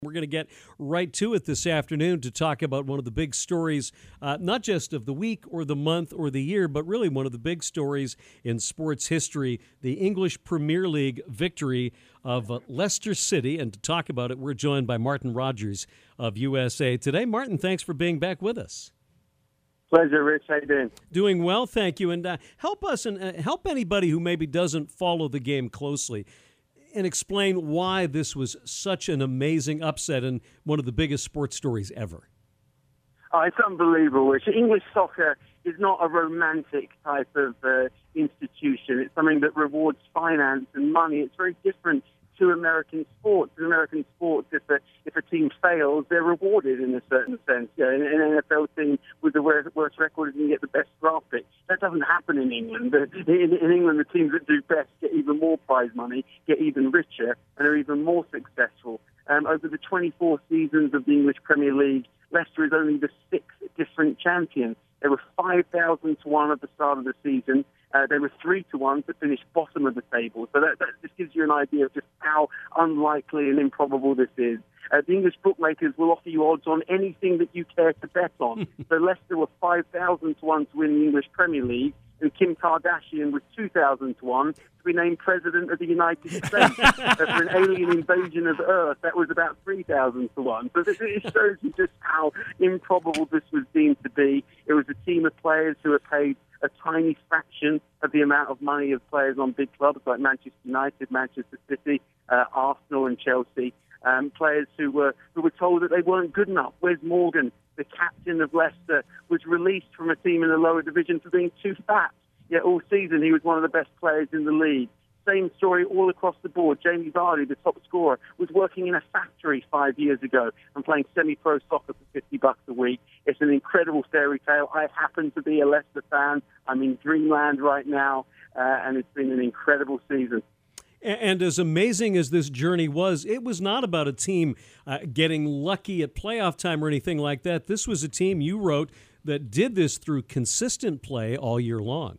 We're going to get right to it this afternoon to talk about one of the big stories, not just of the week or the month or the year, but really one of the big stories in sports history, the English Premier League victory of Leicester City. And to talk about it, we're joined by Martin Rogers of USA Today. Martin, thanks for being back with us. Pleasure, Rich. How you doing? Doing well, thank you. And help us and help anybody who maybe doesn't follow the game closely and explain why this was such an amazing upset and one of the biggest sports stories ever. Oh, it's unbelievable, Rich. English soccer is not a romantic type of institution. It's something that rewards finance and money. It's very different to American sports. In American sports, if a team fails, they're rewarded in a certain sense. In an NFL team with the worst record, you can get the best draft pick. That doesn't happen in England. In England, the teams that do best get even more prize money, get even richer, and are even more successful. Over the 24 seasons of the English Premier League, Leicester is only the sixth different champion. They were 5,000 to 1 at the start of the season. They were 3 to 1 to finish bottom of the table. So that just gives you an idea of just how unlikely and improbable this is. The English bookmakers will offer you odds on anything that you care to bet on. So Leicester were 5,000 to 1 to win the English Premier League, and Kim Kardashian was 2,000 to 1 to be named President of the United States. For an alien invasion of Earth, that was about 3,000 to 1. So it shows you just how improbable this was deemed to be. It was a team of players who were paid a tiny fraction of the amount of money of players on big clubs like Manchester United, Manchester City, Arsenal and Chelsea. Players who were told that they weren't good enough. Wes Morgan, the captain of Leicester, was released from a team in the lower division for being too fat. Yet all season he was one of the best players in the league. Same story all across the board. Jamie Vardy, the top scorer, was working in a factory 5 years ago and playing semi-pro soccer for $50 a week. It's an incredible fairy tale. I happen to be a Leicester fan. I'm in dreamland right now, and it's been an incredible season. And as amazing as this journey was, it was not about a team getting lucky at playoff time or anything like that. This was a team, you wrote, that did this through consistent play all year long.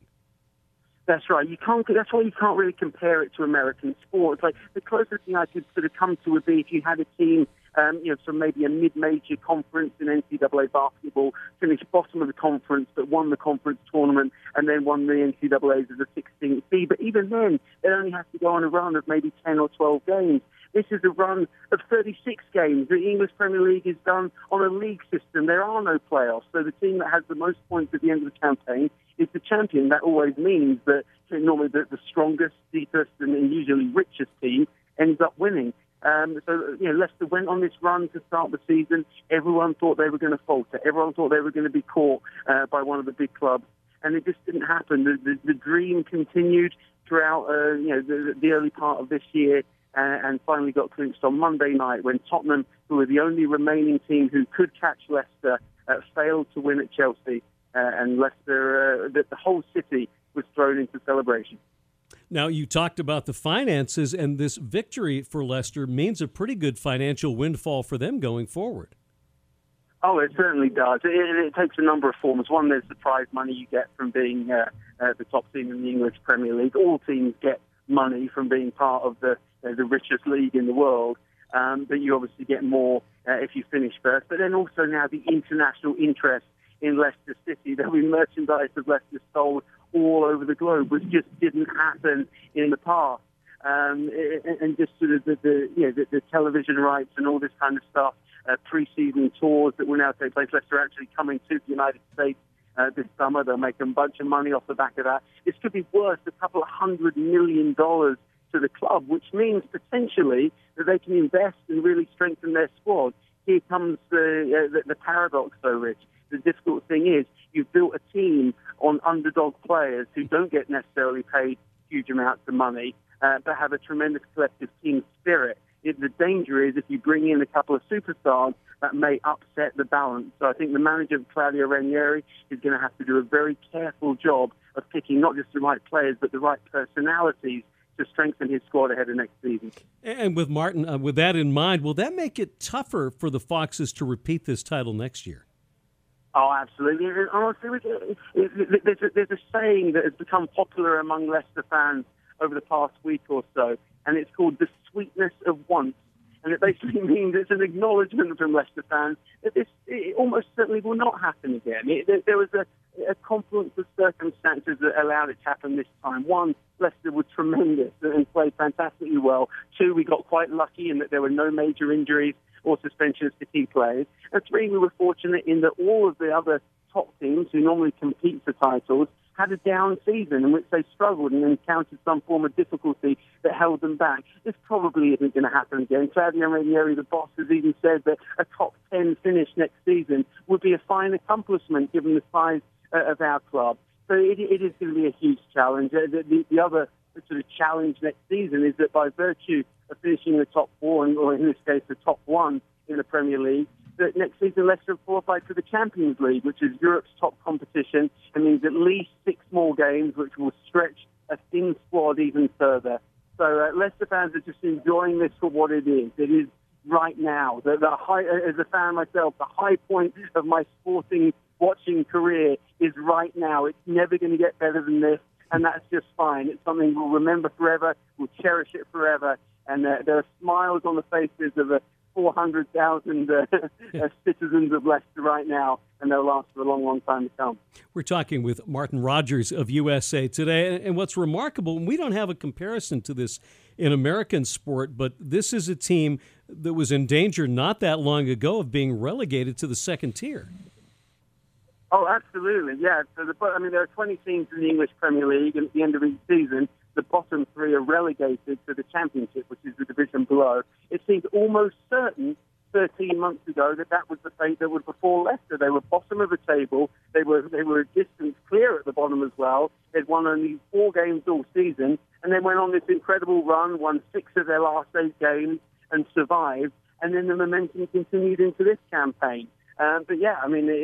That's right. That's why you can't really compare it to American sports. Like the closest thing I could sort of come to would be if you had a team, from maybe a mid-major conference in NCAA basketball, finished bottom of the conference, but won the conference tournament and then won the NCAAs as a 16th seed. But even then, they only have to go on a run of maybe 10 or 12 games. This is a run of 36 games. The English Premier League is done on a league system. There are no playoffs. So the team that has the most points at the end of the campaign is the champion. That always means that normally the strongest, deepest, and usually richest team ends up winning. Leicester went on this run to start the season. Everyone thought they were going to falter. Everyone thought they were going to be caught by one of the big clubs. And it just didn't happen. The dream continued throughout the early part of this year. And finally got clinched on Monday night when Tottenham, who were the only remaining team who could catch Leicester, failed to win at Chelsea. And Leicester, the whole city was thrown into celebration. Now, you talked about the finances, and this victory for Leicester means a pretty good financial windfall for them going forward. Oh, it certainly does. It takes a number of forms. One, there's the prize money you get from being the top team in the English Premier League. All teams get money from being part of the richest league in the world, but you obviously get more if you finish first. But then also now the international interest in Leicester City. There'll be merchandise of Leicester sold all over the globe, which just didn't happen in the past. And just sort of the television rights and all this kind of stuff, pre-season tours that will now take place. Leicester actually coming to the United States this summer. They'll make a bunch of money off the back of that. This could be worth a couple of $100 million to the club, which means potentially that they can invest and really strengthen their squad. Here comes the paradox, though, Rich. The difficult thing is you've built a team on underdog players who don't get necessarily paid huge amounts of money, but have a tremendous collective team spirit. The danger is if you bring in a couple of superstars, that may upset the balance. So I think the manager, Claudio Ranieri, is going to have to do a very careful job of picking not just the right players, but the right personalities to strengthen his squad ahead of next season. And with Martin, with that in mind, will that make it tougher for the Foxes to repeat this title next year? Oh, absolutely. And honestly, there's a saying that has become popular among Leicester fans over the past week or so, and it's called the sweetness of once And it basically means it's an acknowledgement from Leicester fans that it almost certainly will not happen again. There was a confluence of circumstances that allowed it to happen this time. One, Leicester were tremendous and played fantastically well. Two, we got quite lucky in that there were no major injuries or suspensions to key players. And three, we were fortunate in that all of the other top teams who normally compete for titles had a down season in which they struggled and encountered some form of difficulty that held them back. This probably isn't going to happen again. Claudio Ranieri, the boss, has even said that a top 10 finish next season would be a fine accomplishment given the size of our club. So it is going to be a huge challenge. The other sort of challenge next season is that by virtue of finishing the top four, or in this case the top one in the Premier League, that next season Leicester have qualified for the Champions League, which is Europe's top competition, and means at least 6 more games, which will stretch a thin squad even further. So Leicester fans are just enjoying this for what it is. It is right now. The high, as a fan myself, the high point of my sporting watching career is right now. It's never going to get better than this, and that's just fine. It's something we'll remember forever. We'll cherish it forever. And there are smiles on the faces of 400,000 citizens of Leicester right now, and they'll last for a long, long time to come. We're talking with Martin Rogers of USA Today, and what's remarkable, and we don't have a comparison to this in American sport, but this is a team that was in danger not that long ago of being relegated to the second tier. Oh, absolutely, yeah. So there are 20 teams in the English Premier League, and at the end of each season, the bottom 3 are relegated to the Championship, which is the division below. It seemed almost certain 13 months ago that was the fate that would befall Leicester. They were bottom of the table. They were a distance clear at the bottom as well. They'd won only 4 games all season, and they went on this incredible run, won 6 of their last 8 games, and survived. And then the momentum continued into this campaign. But yeah, I mean,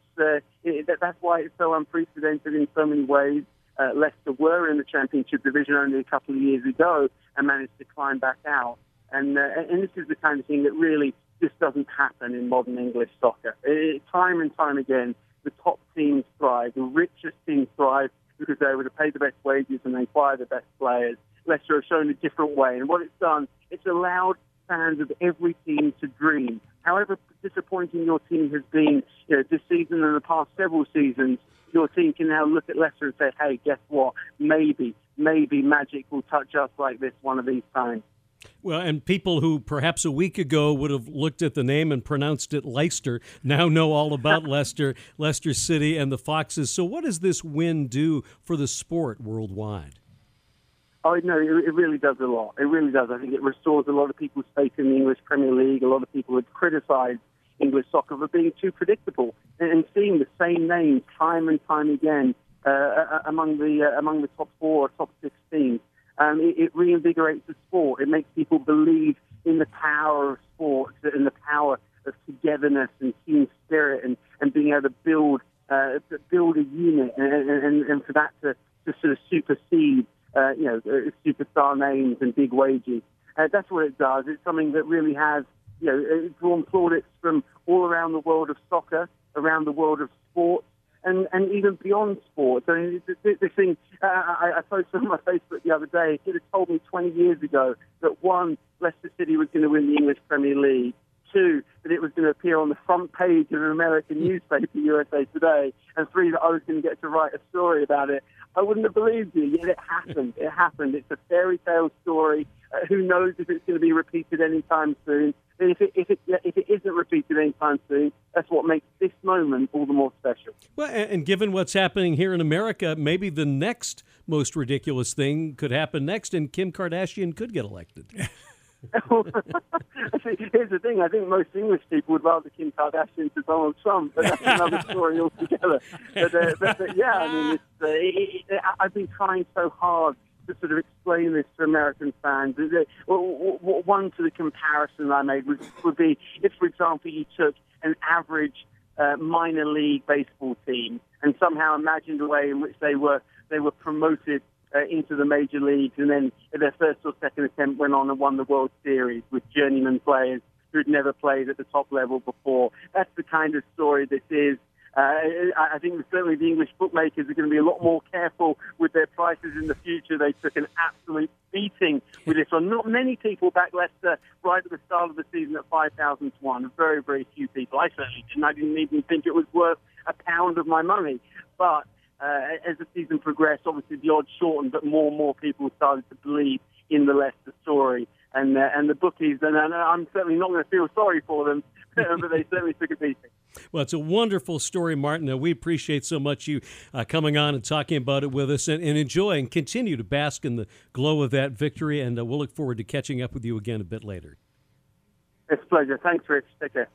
that's why it's so unprecedented in so many ways. Leicester were in the Championship division only a couple of years ago and managed to climb back out. And this is the kind of thing that really just doesn't happen in modern English soccer. Time and time again, the top teams thrive, the richest teams thrive because they're able to pay the best wages and they acquire the best players. Leicester have shown a different way. And what it's done, it's allowed fans of every team to dream. However disappointing your team has been, this season and the past several seasons, your team can now look at Leicester and say, hey, guess what? Maybe magic will touch us like this one of these times. Well, and people who perhaps a week ago would have looked at the name and pronounced it Leicester now know all about Leicester City and the Foxes. So what does this win do for the sport worldwide? Oh, no, it really does a lot. It really does. I think it restores a lot of people's faith in the English Premier League. A lot of people had criticised English soccer for being too predictable, and seeing the same names time and time again among the top 4 or top 6 teams. It reinvigorates the sport. It makes people believe in the power of sport and the power of togetherness and team spirit and being able to build a unit and for that to sort of supersede superstar names and big wages. That's what it does. It's something that really has drawn plaudits from all around the world of soccer, around the world of sport, and even beyond sports. I mean, this thing, I posted on my Facebook the other day, it had told me 20 years ago that 1, Leicester City was going to win the English Premier League, 2, that it was going to appear on the front page of an American newspaper, USA Today, and 3, that I was going to get to write a story about it. I wouldn't have believed you, yet it happened. It happened. It's a fairy tale story. Who knows if it's going to be repeated anytime soon? And if it isn't repeated anytime soon, that's what makes this moment all the more special. Well, and given what's happening here in America, maybe the next most ridiculous thing could happen next, and Kim Kardashian could get elected. Here's the thing. I think most English people would rather Kim Kardashian to Donald Trump, but that's another story altogether. But yeah, I mean, I've been trying so hard to sort of explain this to American fans. One to the comparison I made would be if, for example, you took an average minor league baseball team and somehow imagined a way in which they were promoted into the major leagues, and then in their first or second attempt went on and won the World Series with journeyman players who had never played at the top level before. That's the kind of story this is. I think certainly the English bookmakers are going to be a lot more careful with their prices in the future. They took an absolute beating with this one. Not many people backed Leicester right at the start of the season at 5,000 to 1. Very, very few people. I certainly didn't. I didn't even think it was worth a pound of my money. But as the season progressed, obviously the odds shortened, but more and more people started to believe in the Leicester story. And the bookies, and I'm certainly not going to feel sorry for them, but they certainly took a beating. Well, it's a wonderful story, Martin. We appreciate so much you coming on and talking about it with us, and enjoy and continue to bask in the glow of that victory. And we'll look forward to catching up with you again a bit later. It's a pleasure. Thanks, Rich. Take care.